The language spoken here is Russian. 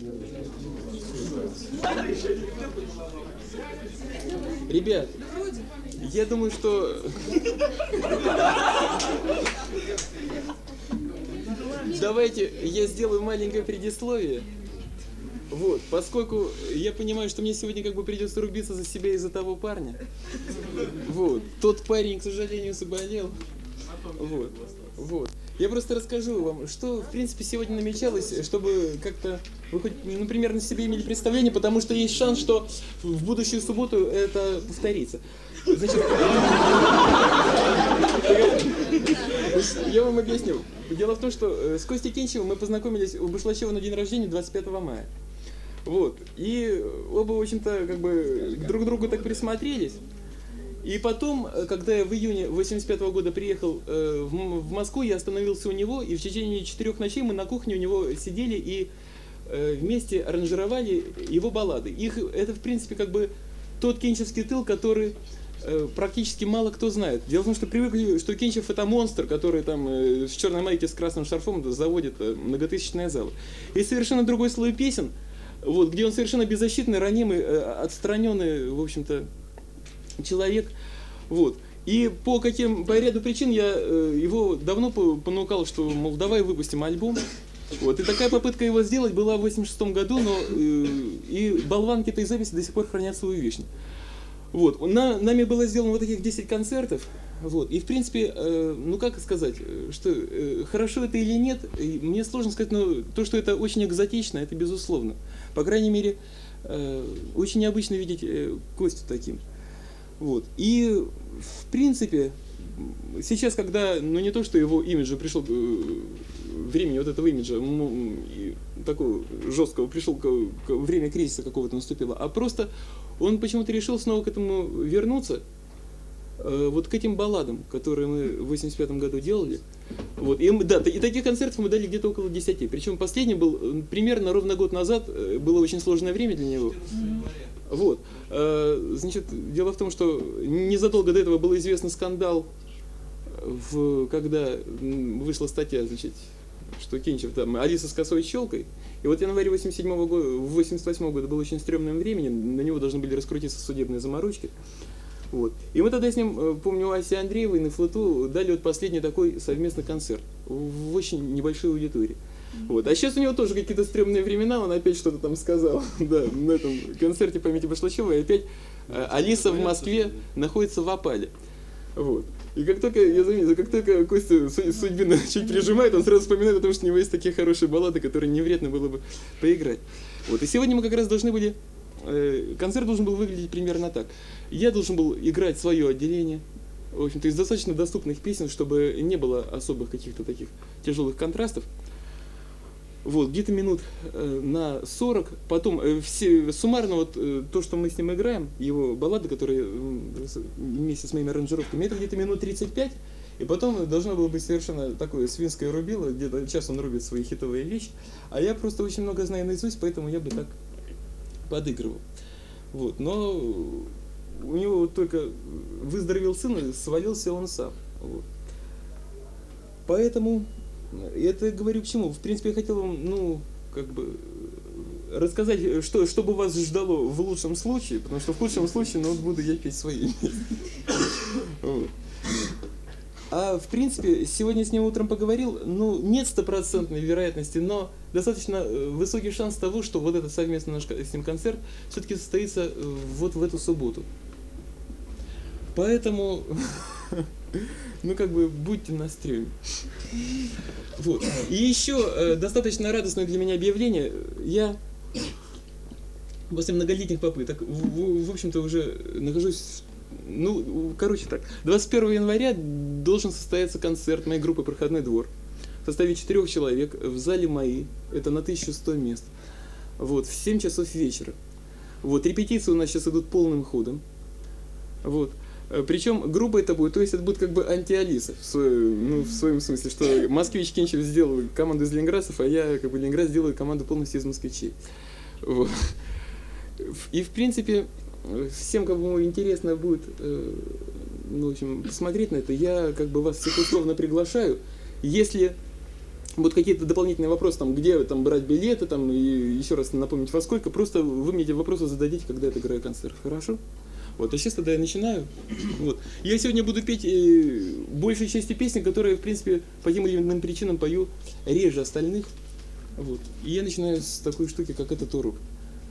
Ребят, я думаю, что... Давайте я сделаю маленькое предисловие. Вот, поскольку я понимаю, что мне сегодня как бы придется рубиться за себя из-за того парня. Вот, тот парень, к сожалению, заболел. Вот. Я просто расскажу вам, что, в принципе, сегодня намечалось, чтобы как-то вы хоть, ну, примерно себе имели представление, потому что есть шанс, что в будущую субботу это повторится. Значит, я вам объясню. Дело в том, что с Костей Кинчевым мы познакомились у Башлачева на день рождения 25 мая. Вот. И оба, в общем-то, как бы друг к другу так присмотрелись. И потом, когда я в июне 85 года приехал в Москву, я остановился у него, и в течение 4 ночей мы на кухне у него сидели и вместе аранжировали его баллады. Это, в принципе, как бы тот кинчевский тыл, который практически мало кто знает. Дело в том, что привыкли, что Кинчев это монстр, который там с черной майки с красным шарфом заводит многотысячные залы. И совершенно другой слой песен, вот, где он совершенно беззащитный, ранимый, отстраненный, в общем-то, человек. Вот. И по ряду причин я его давно понукал, что, мол, давай выпустим альбом. Вот. И такая попытка его сделать была в 86 году, но и болванки этой записи до сих пор хранят свою вещь. Вот. Нами было сделано вот таких 10 концертов. Вот. И в принципе, ну как сказать, что хорошо это или нет, мне сложно сказать, но то, что это очень экзотично, это безусловно. По крайней мере, очень необычно видеть Костю таким. Вот. И в принципе, сейчас, когда, ну не то, что его имидж пришел, времени вот этого имиджа, такого жесткого, пришел время кризиса какого-то наступило, а просто он почему-то решил снова к этому вернуться, вот к этим балладам, которые мы в 85 году делали. Вот. И таких концертов мы дали где-то около 10. Причем последний был примерно ровно год назад, было очень сложное время для него. Вот. Значит, дело в том, что незадолго до этого был известный скандал, когда вышла статья, значит, что Кинчев там Алиса с косой щелкой. И вот январь 88 года был очень стрёмным временем, на него должны были раскрутиться судебные заморочки. Вот. И мы тогда с ним, помню, у Аси Андреевой на Флоту дали вот последний такой совместный концерт в очень небольшой аудитории. Вот. А сейчас у него тоже какие-то стрёмные времена, он опять что-то там сказал, да, на этом концерте памяти Башлачева, и опять Алиса в Москве находится в опале. Вот. И как только, я заметил, как только Костя судьбина чуть прижимает, он сразу вспоминает о том, что у него есть такие хорошие баллады, которые не вредно было бы поиграть. Вот. И сегодня мы как раз должны были, концерт должен был выглядеть примерно так. Я должен был играть свое отделение, в общем-то, из достаточно доступных песен, чтобы не было особых каких-то таких тяжелых контрастов. Вот, где-то минут на 40, потом суммарно вот то, что мы с ним играем, его баллады, которые вместе с моими аранжировками, это где-то минут 35, и потом должно было быть совершенно такое свинское рубило, где-то час он рубит свои хитовые вещи, а я просто очень много знаю наизусть, поэтому я бы так подыгрывал. Вот, но у него вот только выздоровел сын, и свалился он сам. Вот. Поэтому... Это говорю к чему? В принципе, я хотел вам, ну, как бы, рассказать, что бы вас ждало в лучшем случае, потому что в худшем случае, ну, буду я петь свои. А в принципе, сегодня с ним утром поговорил, ну, нет стопроцентной вероятности, но достаточно высокий шанс того, что вот этот совместный наш с ним концерт все-таки состоится вот в эту субботу. Поэтому... Ну, как бы, будьте на стреме. Вот. И еще достаточно радостное для меня объявление. Я после многолетних попыток, в общем-то, уже нахожусь... Ну, короче так. 21 января должен состояться концерт моей группы «Проходной двор» в составе 4 человек в зале МАИ. Это на 1100 мест. Вот, в 7 часов вечера. Вот, репетиции у нас сейчас идут полным ходом. Вот. Причем группа это будет, то есть это будет как бы анти-Алиса, в своем смысле, что Москвич Кинчев сделал команду из ленинградцев, а я как бы Ленинград сделаю команду полностью из москвичей. Вот. И в принципе, всем, кому интересно будет, ну, в общем, посмотреть на это, я как бы вас всех условно приглашаю. Если будут какие-то дополнительные вопросы, там, где там брать билеты, там, и еще раз напомнить во сколько, просто вы мне эти вопросы зададите, когда я играю концерт, хорошо? Вот, а сейчас тогда я начинаю. Вот. Я сегодня буду петь большей частью песни, которые, в принципе, по тем или иным причинам пою реже остальных. Вот. И я начинаю с такой штуки, как это Тору.